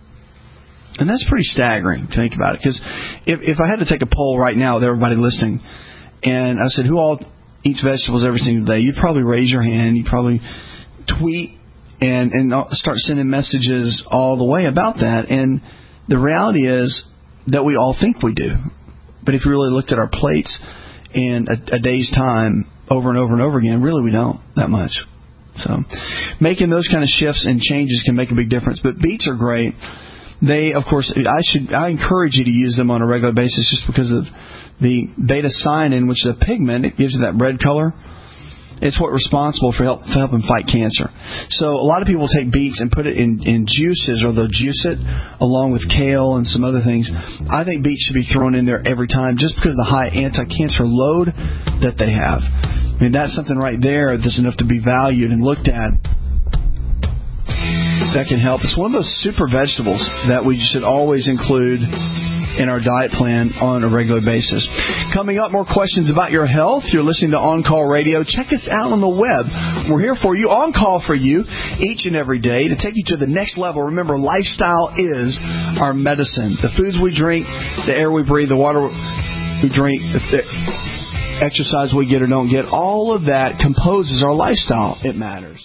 Speaker 2: And that's pretty staggering to think about it. Because if I had to take a poll right now with everybody listening, and I said, who all eats vegetables every single day, you'd probably raise your hand. You'd probably tweet and start sending messages all the way about that. And the reality is that we all think we do. But if you really looked at our plates in a day's time over and over and over again, really we don't that much. So making those kind of shifts and changes can make a big difference. But beets are great. They, of course, I encourage you to use them on a regular basis just because of the beta-cyanin, which is a pigment. It gives you that red color. It's what's responsible for helping fight cancer. So a lot of people take beets and put it in juices, or they'll juice it along with kale and some other things. I think beets should be thrown in there every time just because of the high anti-cancer load that they have. I mean, that's something right there that's enough to be valued and looked at. that can help. It's one of those super vegetables that we should always include in our diet plan on a regular basis. Coming up, more questions about your health. You're listening to On Call Radio. Check us out on the web. We're here for you, on call for you, each and every day to take you to the next level. Remember, lifestyle is our medicine. The foods we drink, the air we breathe, the water we drink, the exercise we get or don't get, all of that composes our lifestyle. It matters.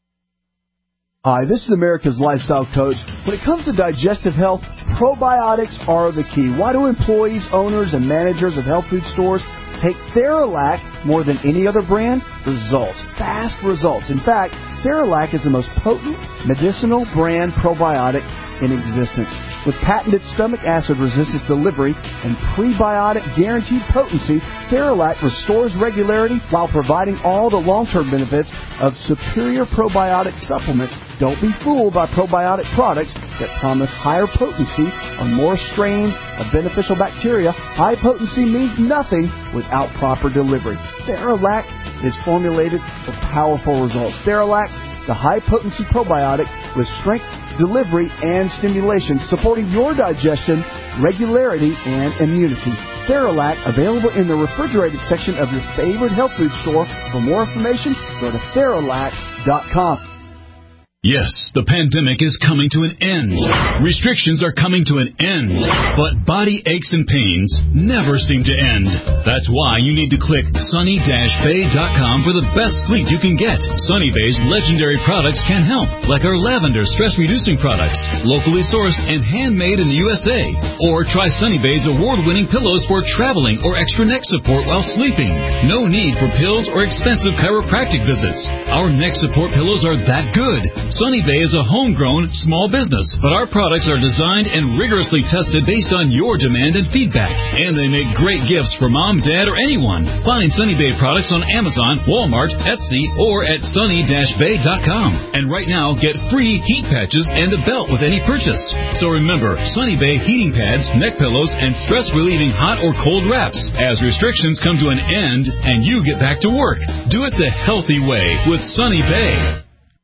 Speaker 2: Hi, this is America's Lifestyle Coach. When it comes to digestive health, probiotics are the key. Why do employees, owners, and managers of health food stores take Theralac more than any other brand? Results. Fast results. In fact, Theralac is the most potent medicinal brand probiotic in existence. With patented stomach acid resistance delivery and prebiotic guaranteed potency, Theralac restores regularity while providing all the long-term benefits of superior probiotic supplements. Don't be fooled by probiotic products that promise higher potency on more strains of beneficial bacteria. High potency means nothing without proper delivery. Theralac is formulated for powerful results. Theralac, the high-potency probiotic with strength, delivery, and stimulation, supporting your digestion, regularity, and immunity. Theralac, available in the refrigerated section of your favorite health food store. For more information, go to Theralac.com.
Speaker 19: Yes, the pandemic is coming to an end. Restrictions are coming to an end. But body aches and pains never seem to end. That's why you need to click sunny-bay.com for the best sleep you can get. Sunny Bay's legendary products can help, like our lavender stress-reducing products, locally sourced and handmade in the USA. Or try Sunny Bay's award-winning pillows for traveling or extra neck support while sleeping. No need for pills or expensive chiropractic visits. Our neck support pillows are that good. Sunny Bay is a homegrown small business, but our products are designed and rigorously tested based on your demand and feedback. And they make great gifts for mom, dad, or anyone. Find Sunny Bay products on Amazon, Walmart, Etsy, or at sunny-bay.com. And right now, get free heat patches and a belt with any purchase. So remember, Sunny Bay heating pads, neck pillows, and stress-relieving hot or cold wraps. As restrictions come to an end and you get back to work, do it the healthy way with Sunny Bay.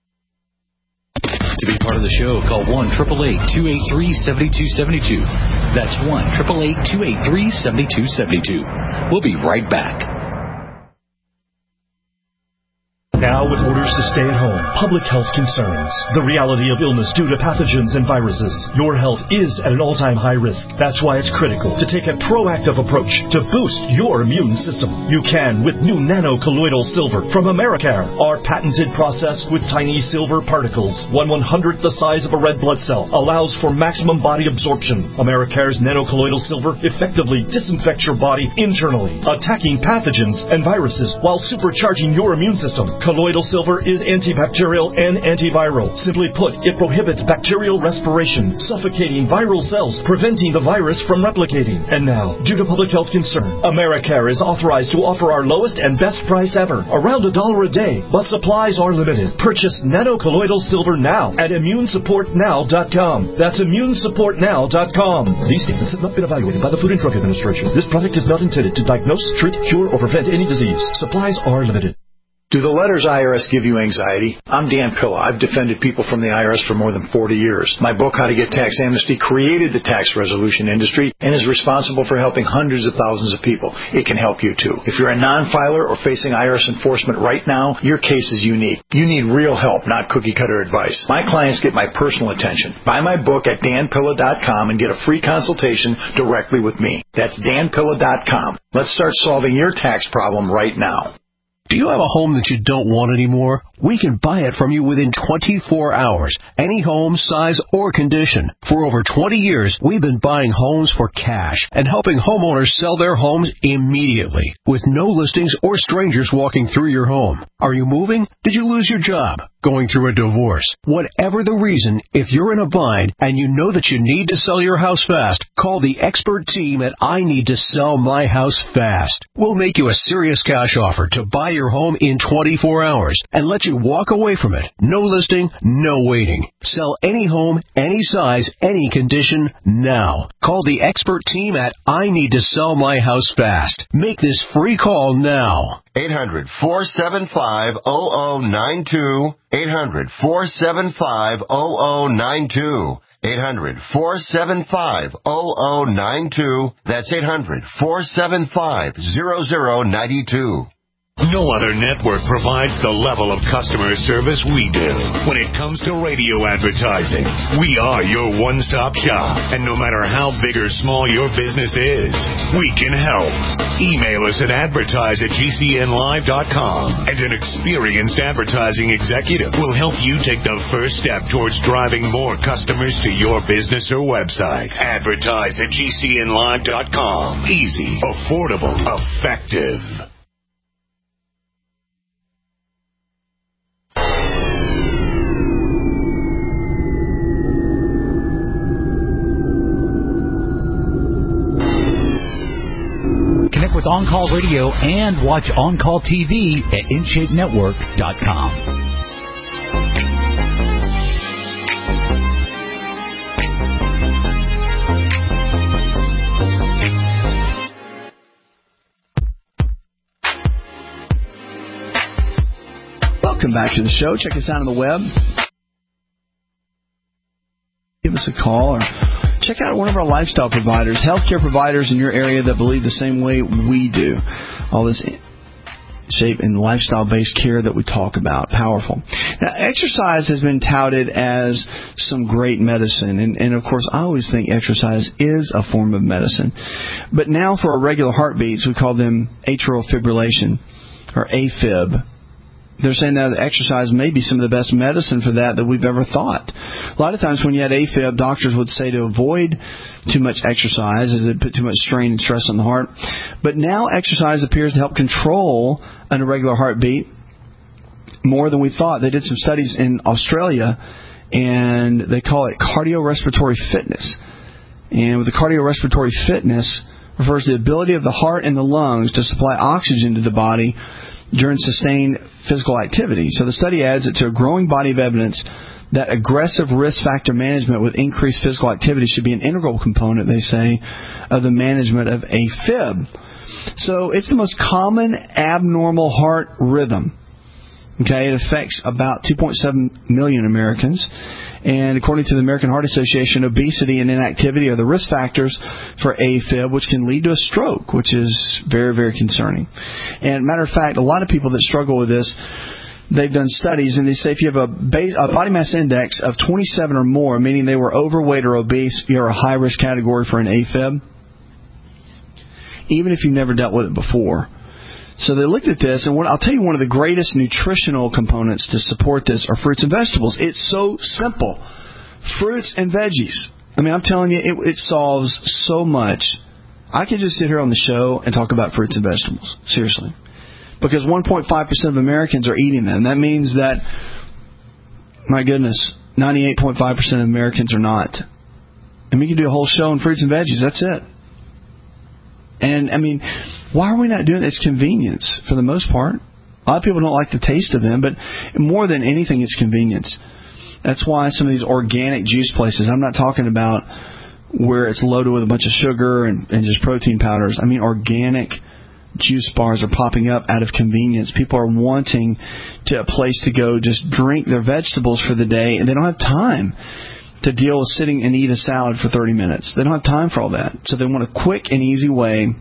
Speaker 10: To be part of the show, call 1-888-283-7272. That's 1-888-283-7272. We'll be right back.
Speaker 1: Now, with orders to stay at home, public health concerns, the reality of illness due to pathogens and viruses, your health is at an all-time high risk. That's why it's critical to take a proactive approach to boost your immune system. You can with new nano-colloidal silver from Americare. Our patented process with tiny silver particles, 1/100th the size of a red blood cell, allows for maximum body absorption. Americare's nano-colloidal silver effectively disinfects your body internally, attacking pathogens and viruses while supercharging your immune system. Colloidal silver is antibacterial and antiviral. Simply put, it prohibits bacterial respiration, suffocating viral cells, preventing the virus from replicating. And now, due to public health concern, Americare is authorized to offer our lowest and best price ever, around $1 a day, but supplies are limited. Purchase nano-colloidal silver now at immunesupportnow.com. That's immunesupportnow.com. These statements have not been evaluated by the Food and Drug Administration. This product is not intended to diagnose, treat, cure, or prevent any disease. Supplies are limited.
Speaker 20: Do the letters IRS give you anxiety? I'm Dan Pilla. I've defended people from the IRS for more than 40 years. My book, How to Get Tax Amnesty, created the tax resolution industry and is responsible for helping hundreds of thousands of people. It can help you too. If you're a non-filer or facing IRS enforcement right now, your case is unique. You need real help, not cookie-cutter advice. My clients get my personal attention. Buy my book at danpilla.com and get a free consultation directly with me. That's danpilla.com. Let's start solving your tax problem right now.
Speaker 21: Do you have a home that you don't want anymore? We can buy it from you within 24 hours. Any home, size, or condition. For over 20 years, we've been buying homes for cash and helping homeowners sell their homes immediately with no listings or strangers walking through your home. Are you moving? Did you lose your job? Going through a divorce? Whatever the reason, if you're in a bind and you know that you need to sell your house fast, call the expert team at I Need to Sell My House Fast. We'll make you a serious cash offer to buy your home in 24 hours and let you walk away from it. No listing, no waiting. Sell any home, any size, any condition, now. Call the expert team at I Need to Sell My House Fast. Make this free call now.
Speaker 3: 800-475-0092. 800-475-0092. 800-475-0092. That's 800-475-0092.
Speaker 22: No other network provides the level of customer service we do. When it comes to radio advertising, we are your one-stop shop. And no matter how big or small your business is, we can help. Email us at advertise@gcnlive.com, and an experienced advertising executive will help you take the first step towards driving more customers to your business or website. Advertise@gcnlive.com. Easy, affordable, effective.
Speaker 10: Connect with On-Call Radio and watch On-Call TV at InShapeNetwork.com.
Speaker 2: Welcome back to the show. Check us out on the web. Give us a call or check out one of our lifestyle providers, healthcare providers in your area that believe the same way we do. All this shape and lifestyle-based care that we talk about. Powerful. Now, exercise has been touted as some great medicine. And of course, I always think exercise is a form of medicine. But now for irregular heartbeats, we call them atrial fibrillation, or AFib. They're saying that exercise may be some of the best medicine for that we've ever thought. A lot of times when you had AFib, doctors would say to avoid too much exercise as it put too much strain and stress on the heart. But now exercise appears to help control an irregular heartbeat more than we thought. They did some studies in Australia, and they call it cardiorespiratory fitness. And with the cardiorespiratory fitness refers to the ability of the heart and the lungs to supply oxygen to the body during sustained physical activity. So the study adds it to a growing body of evidence that aggressive risk factor management with increased physical activity should be an integral component, they say, of the management of AFib. So it's the most common abnormal heart rhythm. Okay, it affects about 2.7 million Americans. And according to the American Heart Association, obesity and inactivity are the risk factors for AFib, which can lead to a stroke, which is very, very concerning. And matter of fact, a lot of people that struggle with this, they've done studies, and they say if you have a body mass index of 27 or more, meaning they were overweight or obese, you're a high-risk category for an AFib, even if you've never dealt with it before. So they looked at this, and I'll tell you one of the greatest nutritional components to support this are fruits and vegetables. It's so simple. Fruits and veggies. I mean, I'm telling you, it solves so much. I could just sit here on the show and talk about fruits and vegetables. Seriously. Because 1.5% of Americans are eating them. That means that, my goodness, 98.5% of Americans are not. And we can do a whole show on fruits and veggies. That's it. And, I mean, why are we not doing it? It's convenience for the most part. A lot of people don't like the taste of them, but more than anything, it's convenience. That's why some of these organic juice places, I'm not talking about where it's loaded with a bunch of sugar and just protein powders. I mean, organic juice bars are popping up out of convenience. People are wanting a place to go just drink their vegetables for the day, and they don't have time to deal with sitting and eat a salad for 30 minutes. They don't have time for all that. So they want a quick and easy way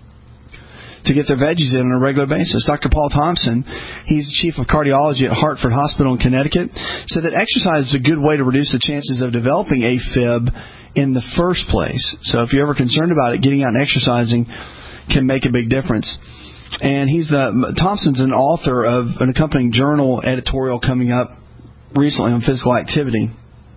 Speaker 2: to get their veggies in on a regular basis. Dr. Paul Thompson, he's chief of cardiology at Hartford Hospital in Connecticut, said that exercise is a good way to reduce the chances of developing AFib in the first place. So if you're ever concerned about it, getting out and exercising can make a big difference. And Thompson's an author of an accompanying journal editorial coming up recently on physical activity.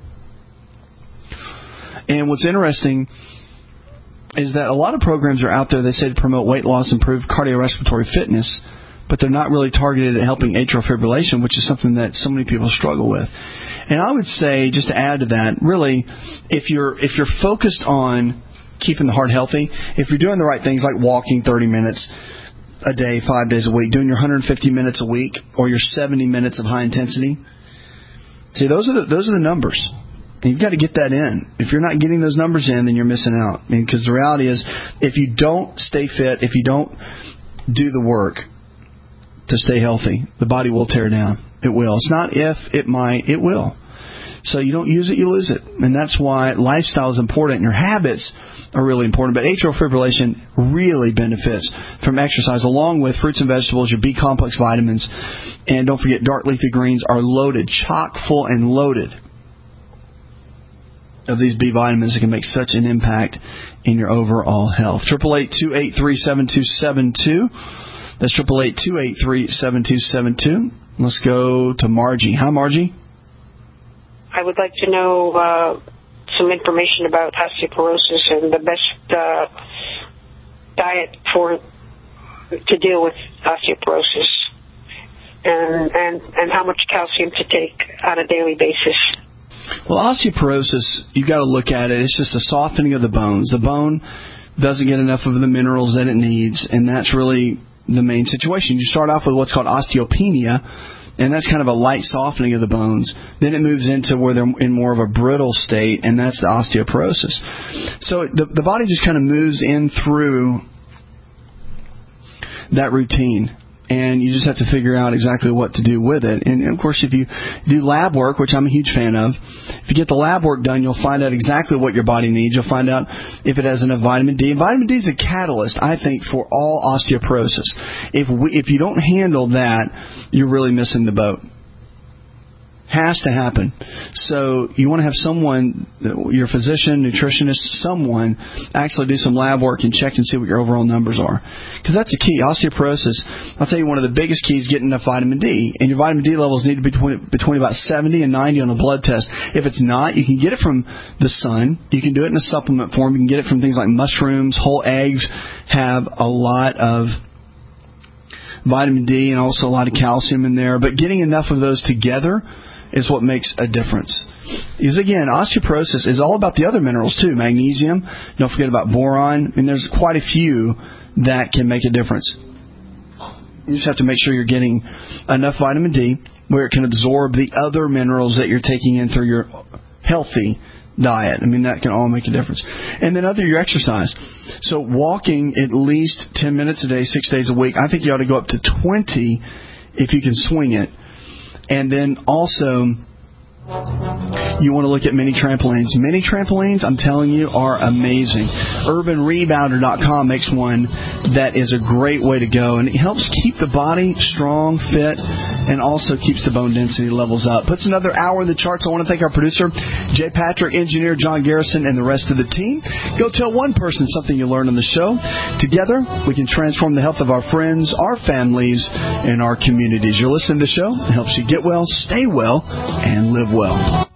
Speaker 2: And what's interesting is that a lot of programs are out there, they say, to promote weight loss, improve cardiorespiratory fitness, but they're not really targeted at helping atrial fibrillation, which is something that so many people struggle with. And I would say, just to add to that, really, if you're focused on keeping the heart healthy, if you're doing the right things like walking 30 minutes a day, 5 days a week, doing your 150 minutes a week, or your 70 minutes of high intensity, see, those are the numbers. And you've got to get that in. If you're not getting those numbers in, then you're missing out. I mean, because the reality is, if you don't stay fit, if you don't do the work, to stay healthy. The body will tear down. It will. It's not if, it might, it will. So you don't use it, you lose it. And that's why lifestyle is important, and your habits are really important. But atrial fibrillation really benefits from exercise, along with fruits and vegetables, your B-complex vitamins. And don't forget, dark leafy greens are loaded, chock full and loaded of these B vitamins that can make such an impact in your overall health. 888-283-7272. That's 888-283-7272. Let's go to Margie. Hi, Margie.
Speaker 4: I would like to know some information about osteoporosis and the best diet to deal with osteoporosis, and how much calcium to take on a daily basis.
Speaker 2: Well, osteoporosis, you got to look at it. It's just a softening of the bones. The bone doesn't get enough of the minerals that it needs, and that's really the main situation. You start off with what's called osteopenia, and that's kind of a light softening of the bones. Then it moves into where they're in more of a brittle state, and that's the osteoporosis. So the body just kind of moves in through that routine, and you just have to figure out exactly what to do with it. And, of course, if you do lab work, which I'm a huge fan of, if you get the lab work done, you'll find out exactly what your body needs. You'll find out if it has enough vitamin D. And vitamin D is a catalyst, I think, for all osteoporosis. If you don't handle that, you're really missing the boat. Has to happen. So you want to have someone, your physician, nutritionist, someone actually do some lab work and check and see what your overall numbers are. Because that's the key. Osteoporosis, I'll tell you, one of the biggest keys is getting enough vitamin D. And your vitamin D levels need to be between about 70 and 90 on a blood test. If it's not, you can get it from the sun. You can do it in a supplement form. You can get it from things like mushrooms. Whole eggs have a lot of vitamin D and also a lot of calcium in there. But getting enough of those together is what makes a difference. Because, again, osteoporosis is all about the other minerals, too. Magnesium, don't forget about boron, and there's quite a few that can make a difference. You just have to make sure you're getting enough vitamin D where it can absorb the other minerals that you're taking in through your healthy diet. I mean, that can all make a difference. And then your exercise. So walking at least 10 minutes a day, 6 days a week. I think you ought to go up to 20 if you can swing it. And then also, you want to look at mini trampolines. Mini trampolines, I'm telling you, are amazing. UrbanRebounder.com makes one that is a great way to go. And it helps keep the body strong, fit, and also keeps the bone density levels up. Puts another hour in the charts. I want to thank our producer, Jay Patrick, engineer John Garrison, and the rest of the team. Go tell one person something you learned on the show. Together, we can transform the health of our friends, our families, and our communities. You're listening to the show. It helps you get well, stay well, and live well.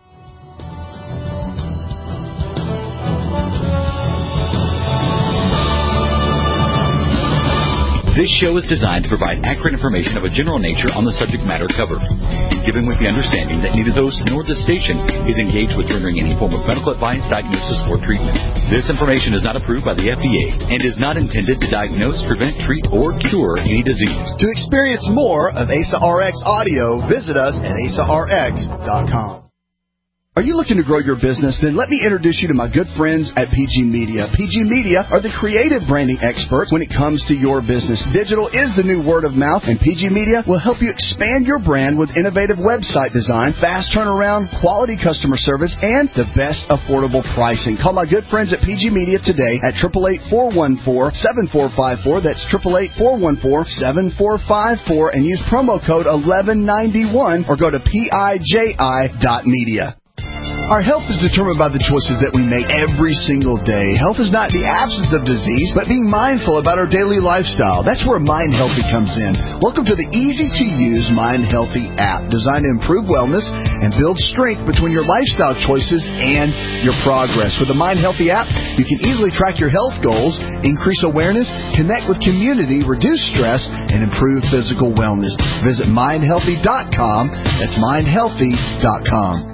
Speaker 10: This show is designed to provide accurate information of a general nature on the subject matter covered, given with the understanding that neither host nor the station is engaged with rendering any form of medical advice, diagnosis, or treatment. This information is not approved by the FDA and is not intended to diagnose, prevent, treat, or cure any disease.
Speaker 7: To experience more of ASA RX audio, visit us at asarx.com.
Speaker 2: Are you looking to grow your business? Then let me introduce you to my good friends at PG Media. PG Media are the creative branding experts when it comes to your business. Digital is the new word of mouth, and PG Media will help you expand your brand with innovative website design, fast turnaround, quality customer service, and the best affordable pricing. Call my good friends at PG Media today at 888-414-7454. That's 888-414-7454, and use promo code 1191 or go to piji.media. Our health is determined by the choices that we make every single day. Health is not the absence of disease, but being mindful about our daily lifestyle. That's where Mind Healthy comes in. Welcome to the easy-to-use Mind Healthy app, designed to improve wellness and build strength between your lifestyle choices and your progress. With the Mind Healthy app, you can easily track your health goals, increase awareness, connect with community, reduce stress, and improve physical wellness. Visit mindhealthy.com. That's mindhealthy.com.